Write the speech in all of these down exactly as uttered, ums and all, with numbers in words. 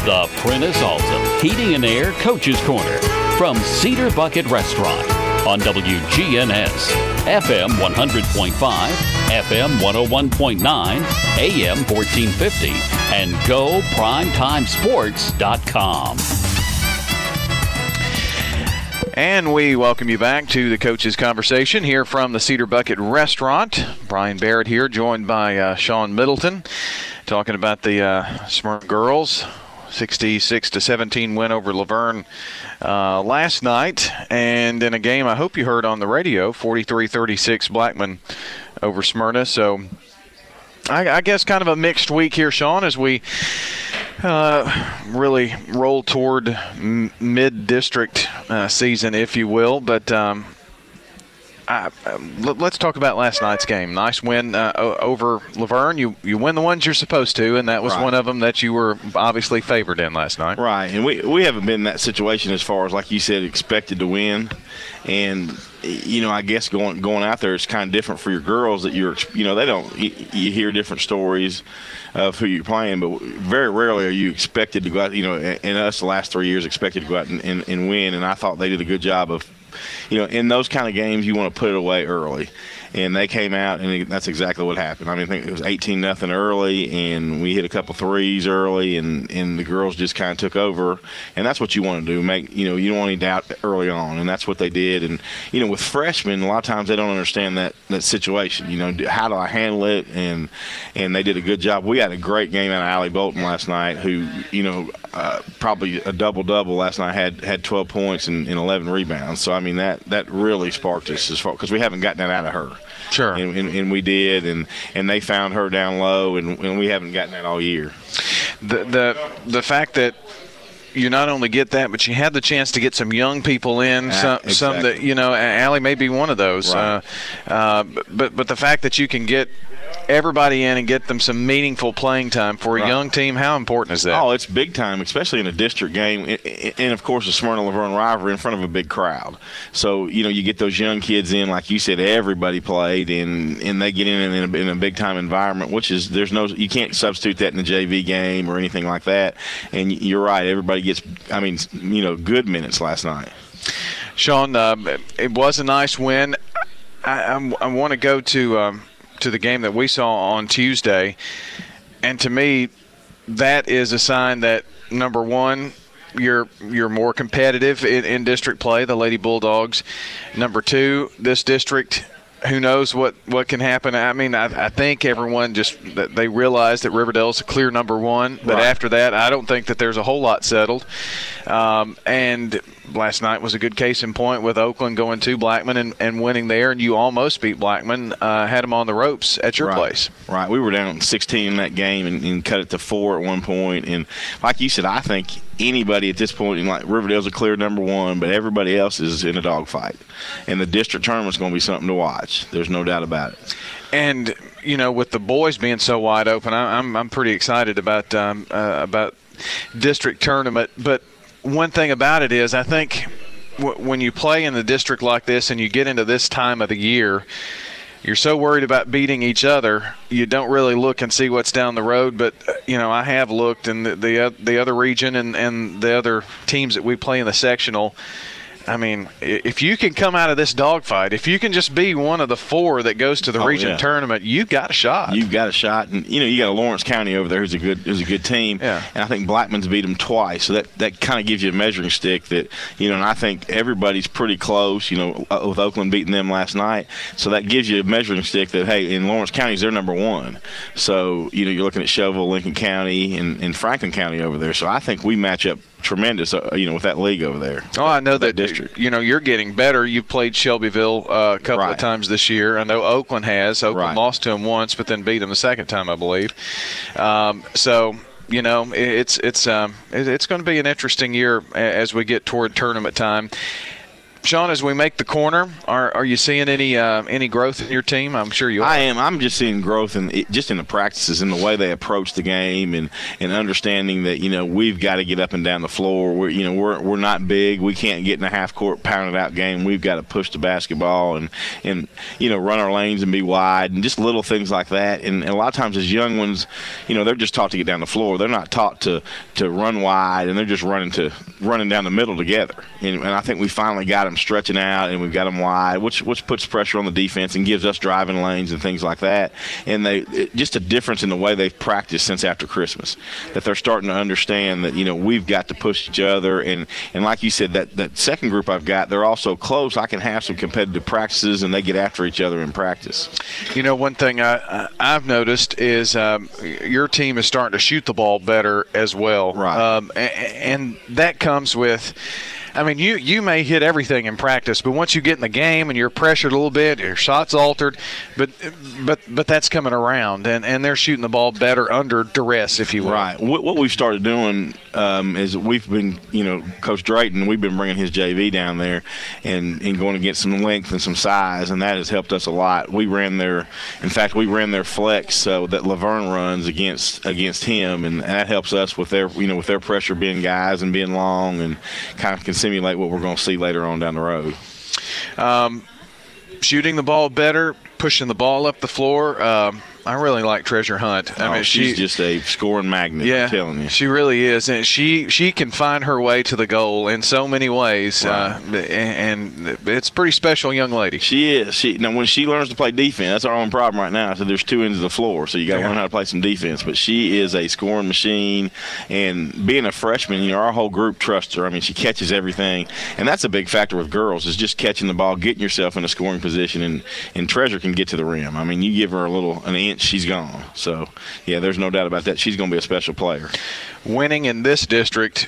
the Prentice Alsop Heating and Air Coach's Corner from Cedar Bucket Restaurant on W G N S, F M one hundred point five, F M one oh one point nine, A M fourteen fifty, and go primetime sports dot com. And we welcome you back to the Coach's Conversation here from the Cedar Bucket Restaurant. Brian Barrett here, joined by uh, Sean Middleton, talking about the uh, Smyrna girls. sixty-six to seventeen win over Laverne uh, last night. And in a game I hope you heard on the radio, forty-three thirty-six Blackman over Smyrna. So I, I guess kind of a mixed week here, Sean, as we uh, really roll toward m- mid-district uh, season, if you will. But um, I, uh, let's talk about last night's game. Nice win uh, over Laverne. You you win the ones you're supposed to, and that was right. one of them that you were obviously favored in last night. Right, and we we haven't been in that situation as far as, like you said, expected to win. And, you know, I guess going going out there is kind of different for your girls that you're, you know, they don't, you, you hear different stories of who you're playing, but very rarely are you expected to go out, you know, and us the last three years expected to go out and, and, and win. And I thought they did a good job of, you know, in those kind of games, you want to put it away early. And they came out, and that's exactly what happened. I mean, I think it was eighteen nothing early, and we hit a couple threes early, and, and the girls just kind of took over. And that's what you want to do. Make you know, you don't want any doubt early on, and that's what they did. And, you know, with freshmen, a lot of times they don't understand that, that situation. You know, how do I handle it? And and they did a good job. We had a great game out of Allie Bolton last night, who, you know, uh, probably a double-double last night, had had twelve points and, and eleven rebounds. So, I mean, that, that really sparked us as far because we haven't gotten that out of her. Sure. And, and, and we did, and, and they found her down low, and, and we haven't gotten that all year. The, the the fact that you not only get that, but you had the chance to get some young people in, Ah, some, exactly. some that, you know, Allie may be one of those. Right. Uh, uh, but, but the fact that you can get everybody in and get them some meaningful playing time for a Right. young team, how important is that? Oh, it's big time, especially in a district game, and of course the Smyrna-Laverne rivalry in front of a big crowd. So, you know, you get those young kids in, like you said, everybody played, and, and they get in in a, in a big time environment, which is there's no you can't substitute that in a J V game or anything like that. And you're right, everybody gets, I mean, you know, good minutes last night. Sean, uh, it was a nice win. I, I, I want to go to um, to the game that we saw on Tuesday, and to me, that is a sign that number one, you're you're more competitive in, in district play, the Lady Bulldogs. Number two, this district, who knows what, what can happen. I mean, I, I think everyone just – they realize that Riverdale's a clear number one. But Right. after that, I don't think that there's a whole lot settled. Um, and last night was a good case in point with Oakland going to Blackman and, and winning there. And you almost beat Blackman, uh, had them on the ropes at your Right. place. Right. We were down sixteen in that game and, and cut it to four at one point. And like you said, I think anybody at this point, like Riverdale's a clear number one, but everybody else is in a dogfight. And the district tournament's going to be something to watch. There's no doubt about it. And, you know, with the boys being so wide open, I, I'm I'm pretty excited about um, uh, about district tournament. But one thing about it is I think w- when you play in the district like this and you get into this time of the year, you're so worried about beating each other, you don't really look and see what's down the road. But, you know, I have looked, and the the, the other region and, and the other teams that we play in the sectional, I mean, if you can come out of this dogfight, if you can just be one of the four that goes to the Oh, region yeah. tournament, you've got a shot. You've got a shot, and you know you got a Lawrence County over there who's a good who's a good team. Yeah. And I think Blackman's beat them twice, so that, that kind of gives you a measuring stick that you know. And I think everybody's pretty close, you know, with Oakland beating them last night. So that gives you a measuring stick that hey, in Lawrence County, they're number one. So you know you're looking at Shelbyville, Lincoln County, and, and Franklin County over there. So I think we match up tremendous, uh, you know, with that league over there. Oh, I know that, that district. You know, you're getting better. You've played Shelbyville uh, a couple Right. of times this year. I know Oakland has. Oakland Right. lost to them once, but then beat them the second time, I believe. Um, so, you know, it, it's it's um, it, it's going to be an interesting year as we get toward tournament time. Sean, as we make the corner, are are you seeing any uh, any growth in your team? I'm sure you are. I am. I'm just seeing growth in it, just in the practices, in the way they approach the game, and, and understanding that, you know, we've got to get up and down the floor. We're you know we're we're not big. We can't get in a half court pounded out game. We've got to push the basketball and and you know run our lanes and be wide and just little things like that. And, and a lot of times as young ones, you know, they're just taught to get down the floor. They're not taught to to run wide, and they're just running to running down the middle together. And, and I think we finally got them stretching out, and we've got them wide, which which puts pressure on the defense and gives us driving lanes and things like that. And they it, just a difference in the way they've practiced since after Christmas, that they're starting to understand that, you know, we've got to push each other. And, and like you said, that, that second group I've got, they're all so close. I can have some competitive practices, and they get after each other in practice. You know, one thing I, I've noticed is um, your team is starting to shoot the ball better as well. Right. Um, and, and that comes with – I mean, you, you may hit everything in practice, but once you get in the game and you're pressured a little bit, your shot's altered, but but but that's coming around, and, and they're shooting the ball better under duress, if you will. Right. What, what we've started doing um, is we've been, you know, Coach Drayton, we've been bringing his J V down there and, and going to get some length and some size, and that has helped us a lot. We ran their, in fact, we ran their flex uh, that Laverne runs against against him, and that helps us with their, you know, with their pressure being guys and being long and kind of simulate what we're going to see later on down the road. Um, shooting the ball better, pushing the ball up the floor. Um, I really like Treasure Hunt. I oh, mean, she's she, just a scoring magnet, yeah, I'm telling you. She really is. And she, she can find her way to the goal in so many ways. Right. Uh, and, and it's a pretty special young lady. She is. She Now, when she learns to play defense, that's our own problem right now. So there's two ends of the floor, so you got to yeah. learn how to play some defense. But she is a scoring machine. And being a freshman, you know, our whole group trusts her. I mean, she catches everything. And that's a big factor with girls, is just catching the ball, getting yourself in a scoring position, and, and Treasure can get to the rim. I mean, you give her a little, an inch, she's gone. So, yeah, there's no doubt about that. She's going to be a special player. Winning in this district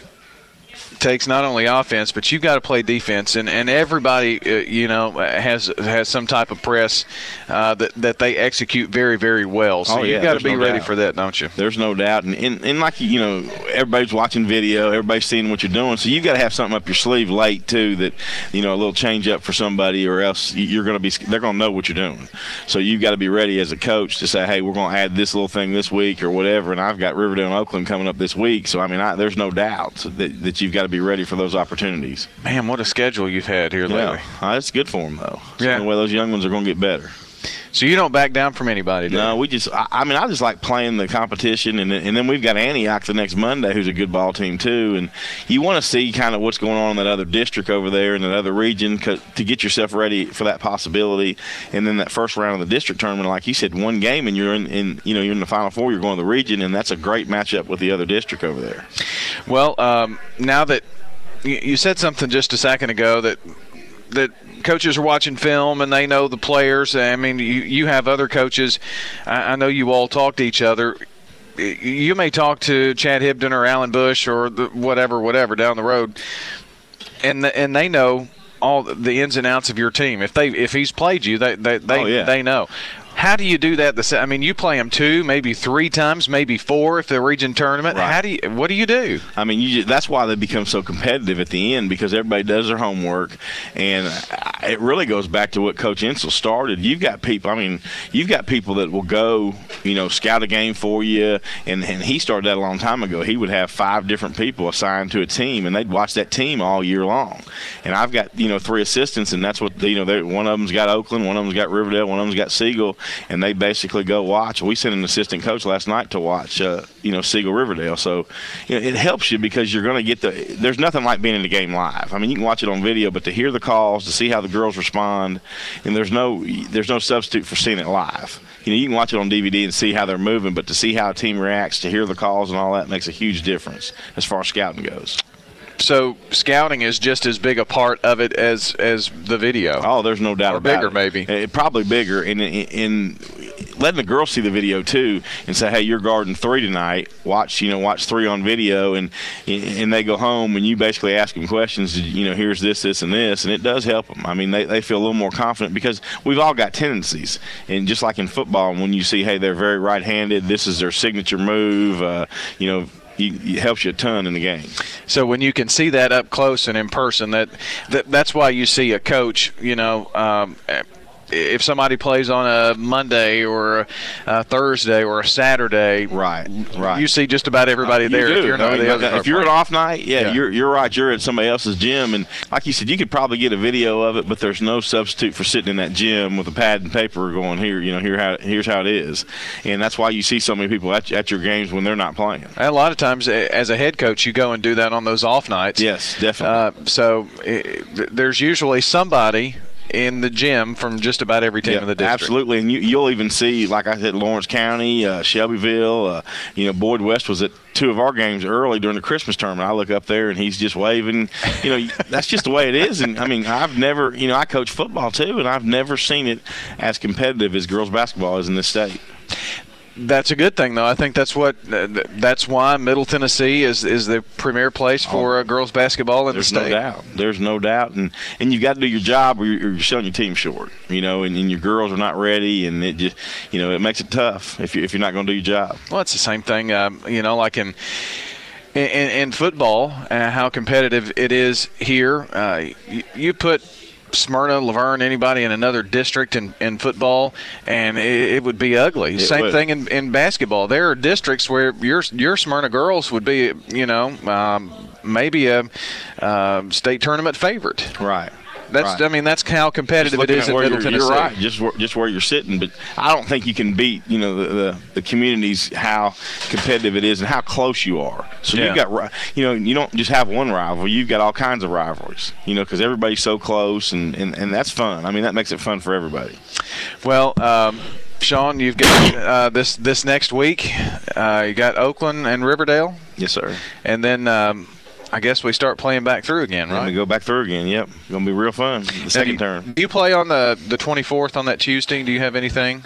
takes not only offense, but you've got to play defense, and, and everybody uh, you know has has some type of press uh, that that they execute very, very well. So oh, yeah, you've got to be no ready doubt. for that, don't you? There's no doubt, and, and and like you know, everybody's watching video, everybody's seeing what you're doing, so you've got to have something up your sleeve late too, that you know, a little change up for somebody, or else you're going to be they're going to know what you're doing. So you've got to be ready as a coach to say, hey, we're going to add this little thing this week or whatever. And I've got Riverdale and Oakland coming up this week, so I mean, I, there's no doubt that that you've got to be ready for those opportunities. opportunities. Man, what a schedule you've had here lately. Yeah, uh, it's good for them, though. It's yeah. the way those young ones are going to get better. So you don't back down from anybody, do No, you? we just, I, I mean, I just like playing the competition. And, and then we've got Antioch the next Monday, who's a good ball team, too. And you want to see kind of what's going on in that other district over there, in that other region, to get yourself ready for that possibility. And then that first round of the district tournament, like you said, one game and you're in, in you know, you're in the Final Four, you're going to the region, and that's a great matchup with the other district over there. Well, um, now that you said something just a second ago that that coaches are watching film and they know the players. I mean, you, you have other coaches. I, I know you all talk to each other. You may talk to Chad Hibden or Alan Bush or the whatever, whatever down the road, and the, and they know all the ins and outs of your team. If they if he's played you, they they they, oh, yeah. they know. How do you do that? The I mean, you play them two, maybe three times, maybe four if the region tournament. Right. How do you? What do you do? I mean, you, that's why they become so competitive at the end, because everybody does their homework, and it really goes back to what Coach Insel started. You've got people. I mean, you've got people that will go, you know, scout a game for you, and, and he started that a long time ago. He would have five different people assigned to a team, and they'd watch that team all year long. And I've got, you know, three assistants, and that's what you know. One of them's got Oakland, one of them's got Riverdale, one of them's got Siegel. And they basically go watch. We sent an assistant coach last night to watch, uh, you know, Siegel Riverdale. So, you know, it helps you because you're going to get the – there's nothing like being in the game live. I mean, you can watch it on video, but to hear the calls, to see how the girls respond, and there's no there's no substitute for seeing it live. You know, you can watch it on D V D and see how they're moving, but to see how a team reacts, to hear the calls and all that makes a huge difference as far as scouting goes. So scouting is just as big a part of it as as the video. Oh, there's no doubt or about bigger, it. maybe. It, probably bigger, and in letting the girls see the video too, and say, "Hey, you're guarding three tonight. Watch, you know, watch three on video," and and they go home and you basically ask them questions. You know, here's this, this, and this, and it does help them. I mean, they they feel a little more confident because we've all got tendencies, and just like in football, when you see, hey, they're very right-handed, this is their signature move. Uh, you know. you, it helps you a ton in the game. So when you can see that up close and in person, that, that that's why you see a coach, you know, um, if somebody plays on a Monday or a Thursday or a Saturday, right, right, you see just about everybody uh, there. Do. If you're, no, the other if you're an off night, yeah, yeah, you're you're right. You're at somebody else's gym, and like you said, you could probably get a video of it, but there's no substitute for sitting in that gym with a pad and paper going here. You know, here how here's how it is, and that's why you see so many people at, at your games when they're not playing. And a lot of times, as a head coach, you go and do that on those off nights. Yes, definitely. Uh, so it, there's usually somebody in the gym from just about every team yeah, in the district. Absolutely, and you, you'll even see, like I said, Lawrence County, uh, Shelbyville, uh, you know, Boyd West was at two of our games early during the Christmas tournament. I look up there and he's just waving. You know, that's just the way it is. And, I mean, I've never, you know, I coach football too, and I've never seen it as competitive as girls basketball is in this state. That's a good thing, though. I think that's what that's why Middle Tennessee is is the premier place for uh, girls basketball in There's the state. no doubt. There's no doubt, and and you got to do your job, or you're, you're selling your team short. You know, and, and your girls are not ready, and it just, you know, it makes it tough if you if you're not going to do your job. Well, it's the same thing. Um, you know, like in. In, in football, uh, how competitive it is here. Uh, you, you put Smyrna, Laverne, anybody in another district in, in football, and it, it would be ugly. It Same would. thing in, in basketball. There are districts where your your Smyrna girls would be, you know, um, maybe a uh, state tournament favorite. Right. That's right. I mean that's how competitive it is in Middle Tennessee. You're right, just where, just where you're sitting, but I don't think you can beat you know the, the, the communities, how competitive it is and how close you are. So yeah. you've got you know you don't just have one rival, you've got all kinds of rivalries. You know because everybody's so close and, and, and that's fun. I mean that makes it fun for everybody. Well. Um, Sean, you've got uh, this this next week. Uh, you got Oakland and Riverdale. Yes, sir. And then. Um, I guess we start playing back through again, right? And we go back through again, yep. It's going to be real fun, the second you, term. Do you play on the, the twenty-fourth on that Tuesday? Do you have anything?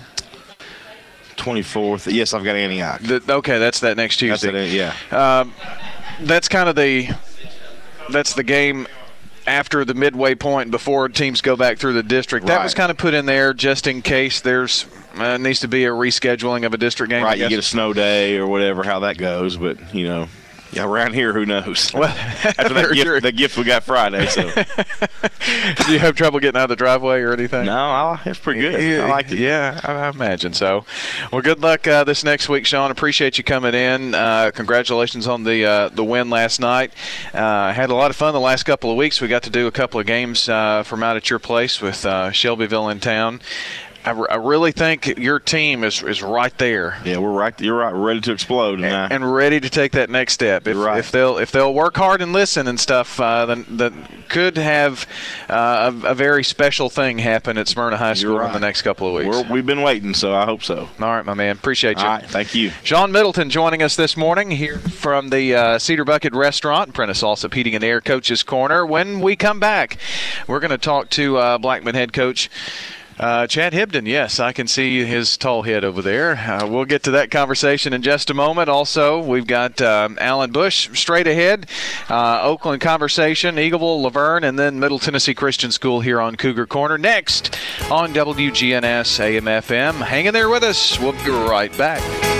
twenty-fourth, yes, I've got Antioch. The, okay, that's that next Tuesday. That's it, yeah. Um, that's kind of the that's the game after the midway point before teams go back through the district. That Right. was kind of put in there just in case there's uh, needs to be a rescheduling of a district game. Right, you get a snow day or whatever, how that goes, but, you know. Yeah, around here, who knows? Well, after that gift, that gift we got Friday. So, do you have trouble getting out of the driveway or anything? No, I, it's pretty good. I like it. Yeah, I, I imagine so. Well, good luck uh, this next week, Sean. Appreciate you coming in. Uh, congratulations on the uh, the win last night. Uh, had a lot of fun the last couple of weeks. We got to do a couple of games uh, from out at your place with uh, Shelbyville in town. I, I really think your team is, is right there. Yeah, we're right. You're right. We're ready to explode, and, and, and ready to take that next step. If, right. if they'll if they'll work hard and listen and stuff, uh, then that could have uh, a, a very special thing happen at Smyrna High School right. in the next couple of weeks. We're, we've been waiting, so I hope so. All right, my man. Appreciate you. All right, thank you. Sean Middleton joining us this morning here from the uh, Cedar Bucket Restaurant, Prentice Allsup Heating and Air Coach's Corner. When we come back, we're going to talk to uh, Blackman head coach Uh, Chad Hibden. Yes, I can see his tall head over there. Uh, we'll get to that conversation in just a moment. Also, we've got um, Alan Bush straight ahead, uh, Oakland conversation, Eagleville, Laverne, and then Middle Tennessee Christian School here on Cougar Corner. Next on W G N S A M F M. Hang in there with us. We'll be right back.